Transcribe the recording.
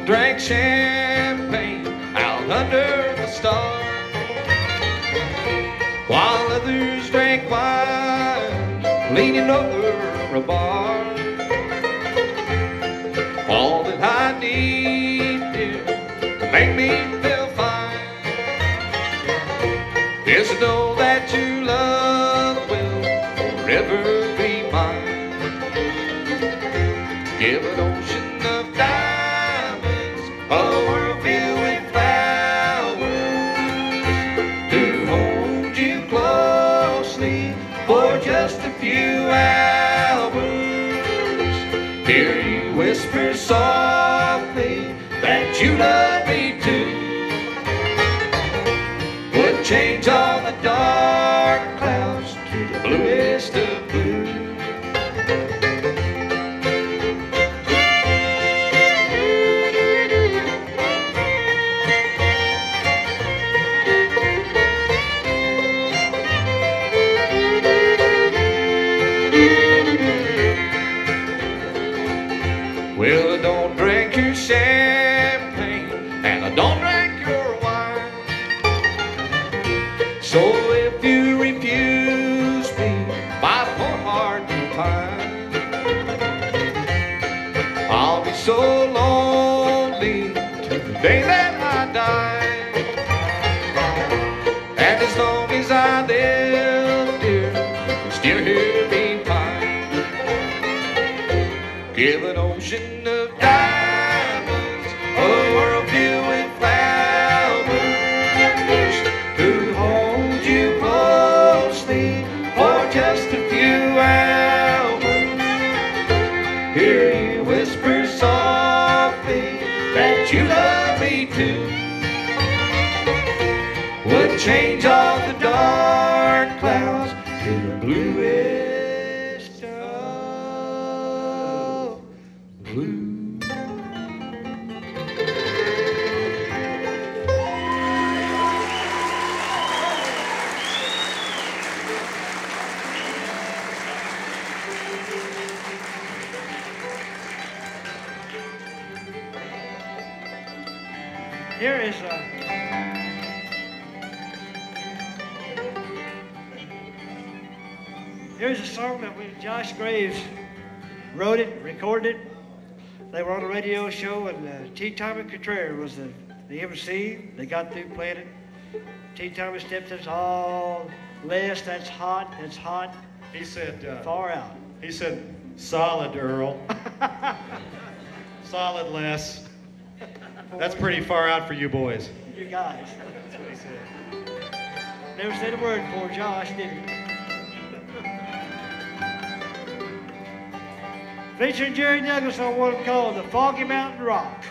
drank champagne out under the stars, while others drank wine leaning over a bar. All that I need, dear, to make me feel fine is to know that your love will forever be mine. Give an ocean of diamonds, a world filled with flowers, to hold you closely for just a few hours. Hear you whisper softly that you love me too. Would change all the dark clouds to the bluest of blue. Well, I don't drink your champagne and I don't drink your wine. So if you refuse me, my poor heart will pine. I'll be so lonely till the day that I die. And as long as I live, dear, you can still hear me pine. Give an ocean of diamonds, a world filled with flowers, to hold you closely for just a few hours. Hear you whisper softly that you love me too. Would change all the dark clouds to the bluest of blue. Here's a song that Josh Graves wrote it, recorded it. They were on a radio show, and T. Thomas Contreras was the MC. They got through playing it. T. Thomas stepped us all, Les, that's hot. He said, far out. He said, solid, Earl. Solid, Les. That's pretty far out for you boys. You guys. That's what he said. Never said a word for Josh, did he? Featuring Jerry Douglas on what called the Foggy Mountain Rock.